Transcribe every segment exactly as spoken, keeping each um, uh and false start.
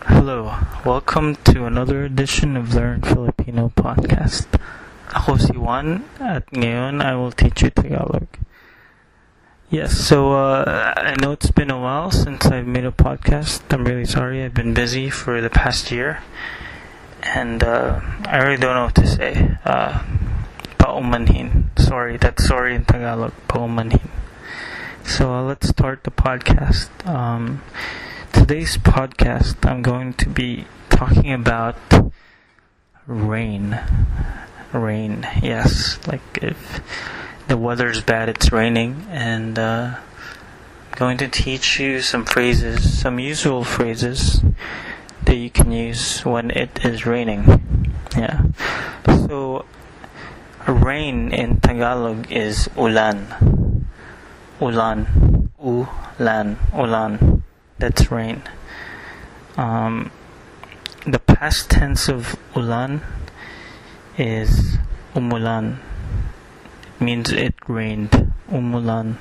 Hello, welcome to another edition of Learn Filipino Podcast. Ako si Juan at ngayon I will teach you Tagalog. Yes, so uh, I know it's been a while since I've made a podcast. I'm really sorry, I've been busy for the past year. And uh, I really don't know what to say. Uh, paumanhin. Sorry, that's sorry in Tagalog. Paumanhin. So uh, let's start the podcast. Um... Today's podcast, I'm going to be talking about rain. Rain, yes. Like if the weather's bad, it's raining. And uh, I'm going to teach you some phrases, some usual phrases that you can use when it is raining. Yeah. So, rain in Tagalog is ulan. Ulan. Ulan. Ulan. That's rain. Um, the past tense of ulan is umulan. It means it rained. Umulan.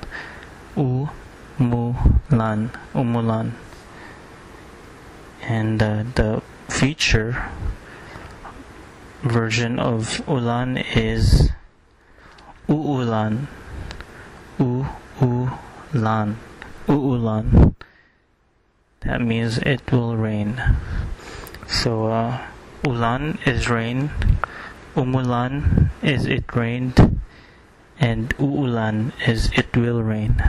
U-mu-lan. Umulan. And uh, the future version of ulan is uulan. U-u-lan. Uulan. That means it will rain. So, uh, ulan is rain, umulan is it rained, and uulan is it will rain.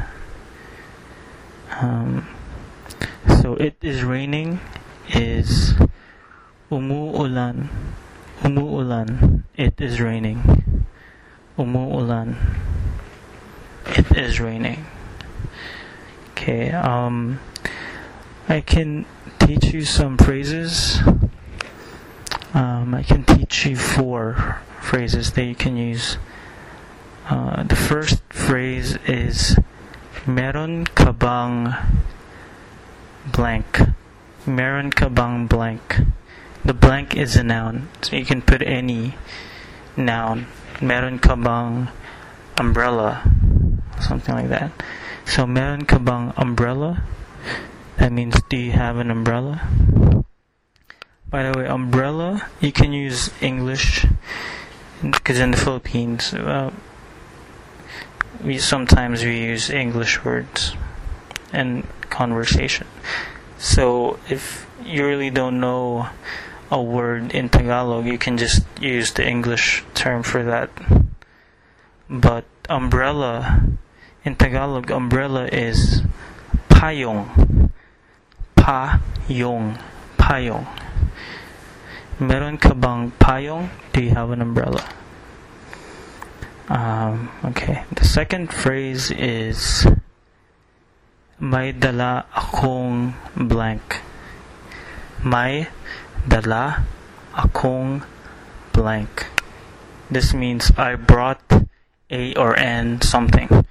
Um, so, it is raining is umuulan. Umuulan. It is raining. Umuulan. It is raining. Okay, um... I can teach you some phrases. Um, I can teach you four phrases that you can use. Uh, the first phrase is meron ka bang blank. Meron ka bang blank. The blank is a noun, so you can put any noun. Meron ka bang umbrella, something like that. So meron ka bang umbrella? That means, do you have an umbrella? By the way, umbrella, you can use English, because in the Philippines, uh, we sometimes we use English words in conversation. So, if you really don't know a word in Tagalog, you can just use the English term for that. But umbrella, in Tagalog, umbrella is payong. Payong. Payong. Meron ka bang payong? Do you have an umbrella? Um, okay. The second phrase is may dala akong blank. May dala akong blank. This means I brought a or an something.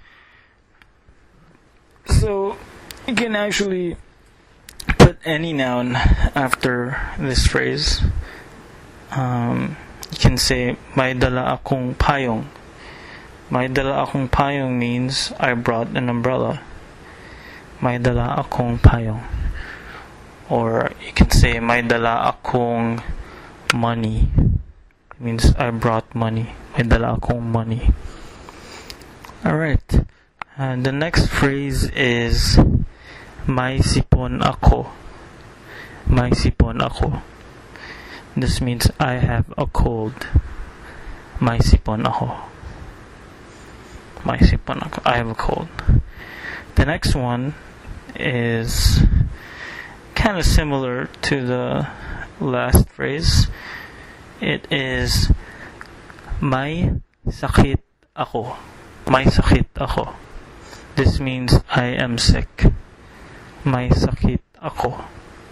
So, you can actually put any noun after this phrase. Um, you can say, may dala akong payong. May dala akong payong means I brought an umbrella. May dala akong payong. Or you can say, may dala akong money. It means I brought money. May dala akong money. Alright. And the next phrase is may sipon ako. May sipon ako. This means I have a cold. May sipon ako. May sipon ako. I have a cold. The next one is kind of similar to the last phrase. It is may sakit ako. May sakit ako. This means I am sick. May sakit ako.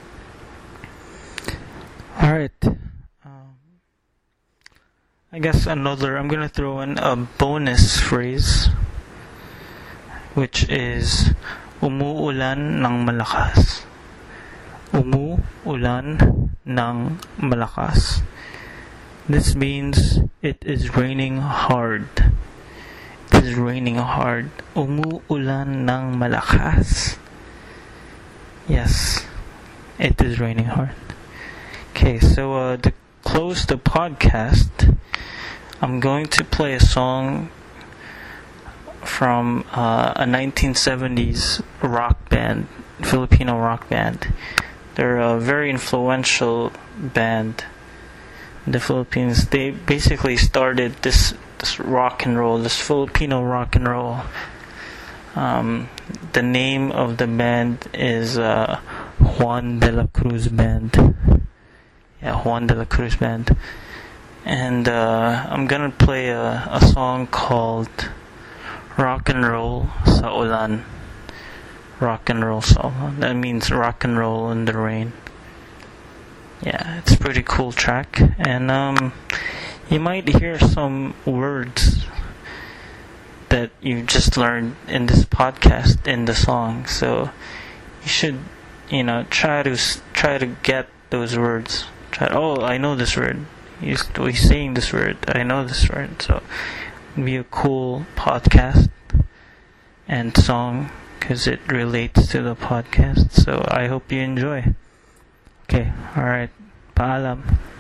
Alright. Um, I guess another, I'm gonna throw in a bonus phrase, which is umuulan ng malakas. Umuulan ng malakas. This means it is raining hard. It is raining hard. Umuulan ng malakas. Yes. It is raining hard. Okay, so uh, to close the podcast, I'm going to play a song from uh, a nineteen seventies rock band, Filipino rock band. They're a very influential band in the Philippines. They basically started this this rock and roll, this Filipino rock and roll. Um, the name of the band is uh, Juan de la Cruz Band. Yeah, Juan de la Cruz Band. And uh, I'm gonna play a, a song called Rock and Roll sa Ulan. Rock and Roll sa Ulan. That means rock and roll in the rain. Yeah, it's a pretty cool track. And um, you might hear some words that you just learned in this podcast in the song. So you should, you know, try to try to get those words. Try. Oh, I know this word. He's, he's saying this word. I know this word. So it'll be a cool podcast and song because it relates to the podcast. So I hope you enjoy. Okay. All right. Paalam.